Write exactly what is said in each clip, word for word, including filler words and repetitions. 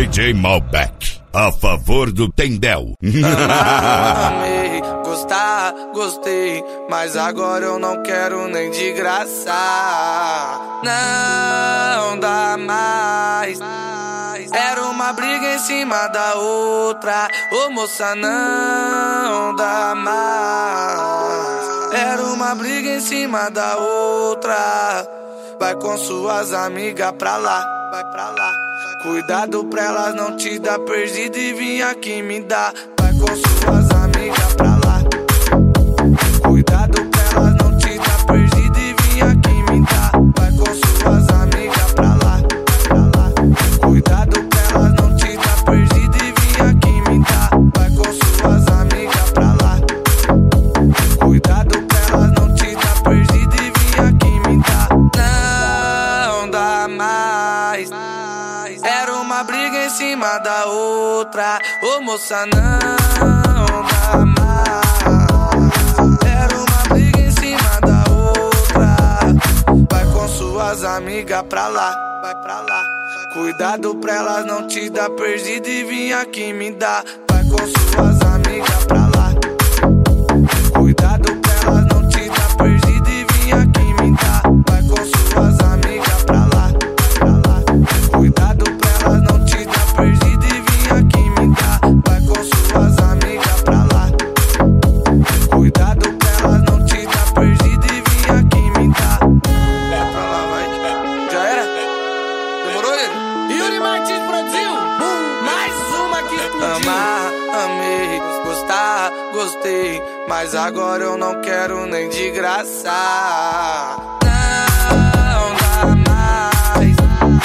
D J Malbec, a favor do Tendel. Amei, gostar, gostei, mas agora eu não quero nem de graça. Não dá mais. Era uma briga em cima da outra. Ô moça, não dá mais. Era uma briga em cima da outra. Vai com suas amigas pra lá, vai pra lá. Cuidado pra elas não te dar perdido e vir aqui me dar. Vai com suas amigas pra lá. Cuidado pra elas não te dar perdido e vir aqui me dar. Vai com suas amigas pra lá, pra lá. Cuidado pra elas não te dar perdido e vir aqui me dar. Vai com suas amigas pra lá. Cuidado pra elas não te dar perdido e vir aqui me dar. Não dá mais. Era uma briga em cima da outra. Ô moça, não dá mais. Era uma briga em cima da outra. Vai com suas amigas pra lá, vai pra lá. Cuidado pra elas não te dar perdido e vir aqui me dar. Vai com suas amigas pra lá. Cuidado pra elas não te dar perdido e vir aqui me dar. Vai com suas amigas pra lá, pra lá. Cuidado pra elas não te dar perdido e vir aqui me dar. Vai com suas amigas pra lá. Cuidado pra elas não te dar perdido e vir aqui me dar. É pra lá, vai. Já era? Demorou ele? Yuri Martins produziu. Mais uma que explodiu. Amar, amei, gostar, gostei, mas agora eu não quero nem de graça. Não dá mais.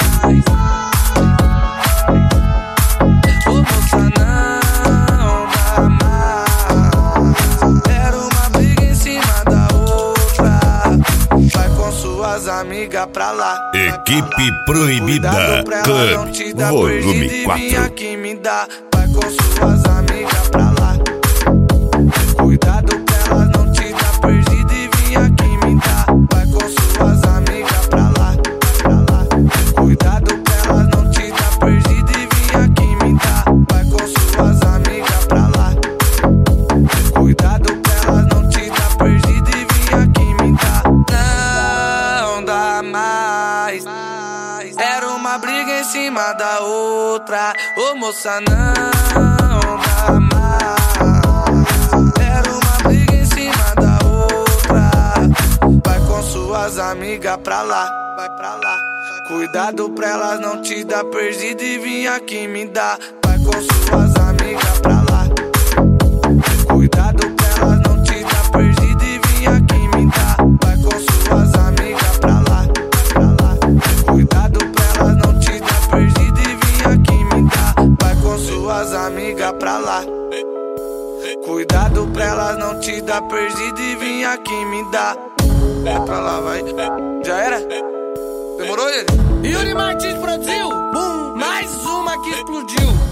Ô moça, não dá mais. Era uma briga em cima da outra. Vai com suas amigas pra lá. Equipe Proibida, Clube, volume quatro. Aqui me dá. Vai com suas amigas pra lá. Cuidado pra elas não te dar perdido e vir aqui me dá. Vai com suas amigas pra lá, pra lá. Cuidado pra elas não te dar perdido e vir aqui me dá. Vai com suas amigas pra lá. Cuidado pra elas não te dar perdido e vir aqui me dá. Não dá mais. Era uma briga em cima da outra. Ô moça, não dá mais. Era uma briga em cima da outra. Vai com suas amigas pra lá, vai pra lá. Cuidado pra elas não te dar perdido e vir aqui me dar. Vai com suas amigas pra lá. Cuidado pra elas não te dar perdido e vir aqui me dar. Vai com suas amigas pra lá, pra lá. Cuidado pra elas não te dar perdido e vir aqui me dar. Vai com suas amigas pra lá. Cuidado pra elas não te dar perdido e vir aqui me dar. É pra lá, vai. Já era? Demorou ele? Yuri Martins produziu. Mais uma que explodiu.